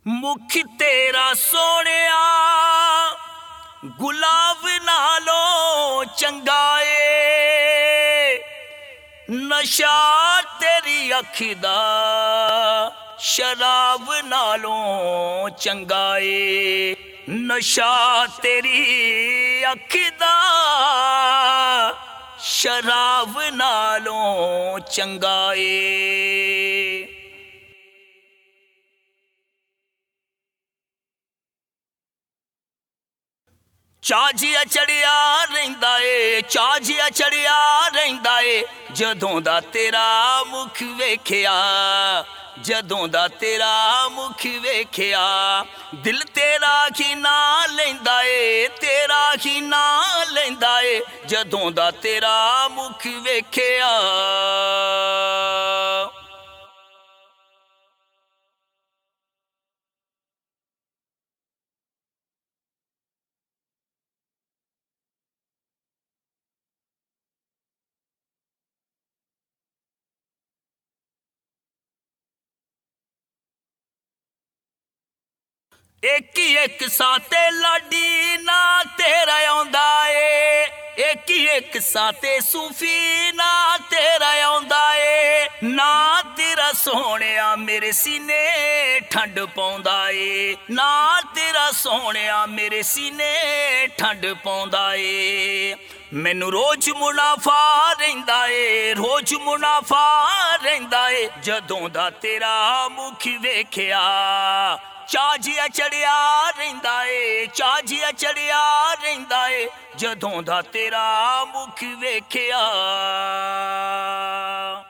मुख तेरा सोहणिया गुलाब नालों चंगा ए, नशा तेरी अख दा शराब नालों चंगा ए, नशा तेरी अख दा शराब नालों चंगा ए। चाह जिहा चढ़िया रहिंदा ए, चाह जिहा चढ़िया रहिंदा ए, जदों दा तेरा मुख वेखिया, जदों दा तेरा मुख वेखिया, दिल तेरा ही ना लैंदा ए, तेरा ही ना लैंदा ए, जदों दा तेरा मुख वेखिया। एक ही एक साते लाडी ना तेरा आउंदा ए, एक ही एक साते सूफी ना तेरा आउंदा ए, ना तेरा सोहणिया मेरे सीने ठंड पाउंदा ए, ना तेरा सोहणिया मेरे सीने ठंड पाउंदा ए। मैनू रोज मुनाफा रहिंदा ए, रोज मुनाफा रहिंदा ए, जदों दा तेरा मुख वेखिया। चाह जिहा चढ़िया रहिंदा ए, चाह जिहा चढ़िया रहिंदा ए, जदों दा तेरा मुख वेखिया।